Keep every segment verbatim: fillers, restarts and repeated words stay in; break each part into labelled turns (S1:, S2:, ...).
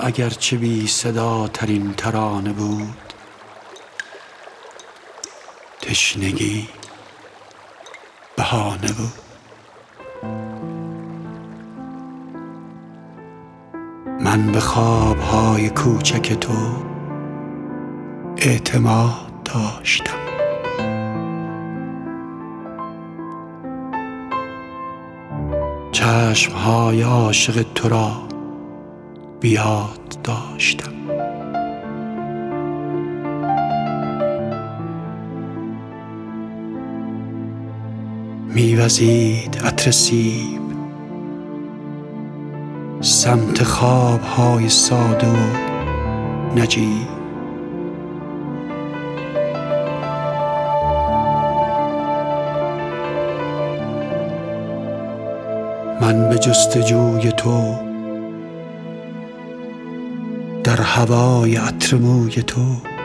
S1: اگرچه بی صدا ترین ترانه بود، تشنگی بهانه بود. من به خوابهای کوچک تو اعتماد داشتم. چشمهای عاشق تو را بیاد داشتم. میوزید عطر سیب سمت خوابهای ساده و نجیب. من به جستجوی تو در هوای عطر موی تو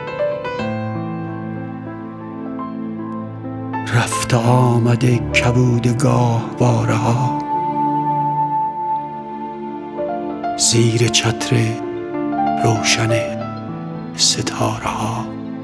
S1: رفت آمده کبود گاهواره ها، زیر چتر روشن ستاره ها.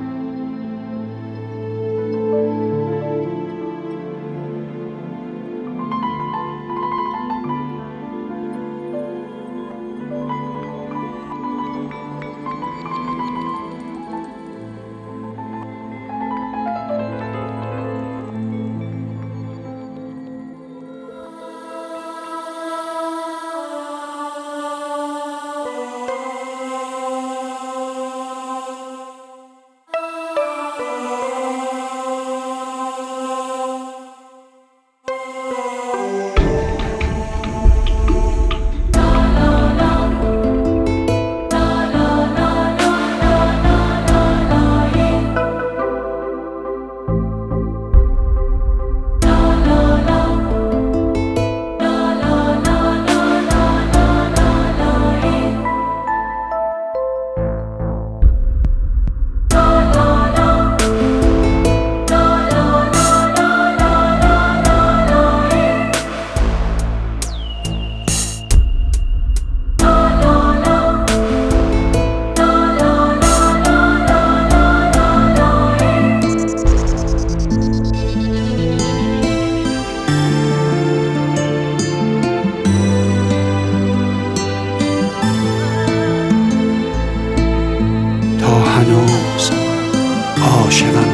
S1: هنوز عاشقم،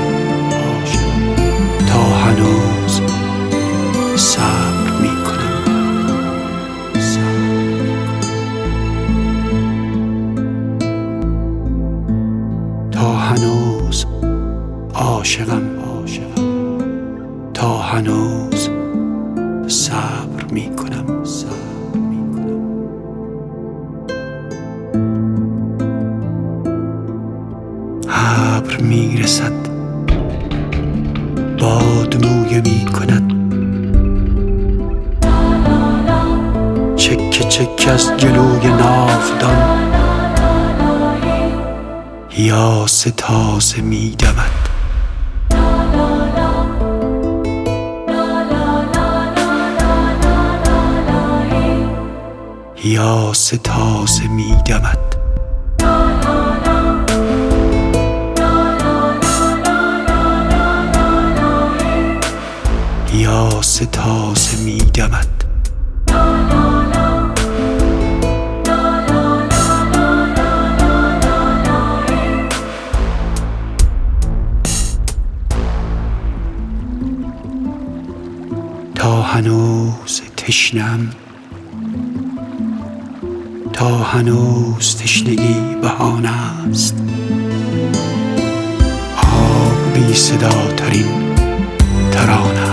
S1: تا هنوز صبر می کنم، تا هنوز عاشقم، تا هنوز صبر می کنم. ابر میرسد، باد مویه میکند، چکه چکه از جلوی ناودان یاس تازه میدمد. یاس تازه میدمد. یاس تازه میدمد. تا هنوز تشنم، تا هنوز تشنگی بهانه است. آب بی صدا ترین ترانه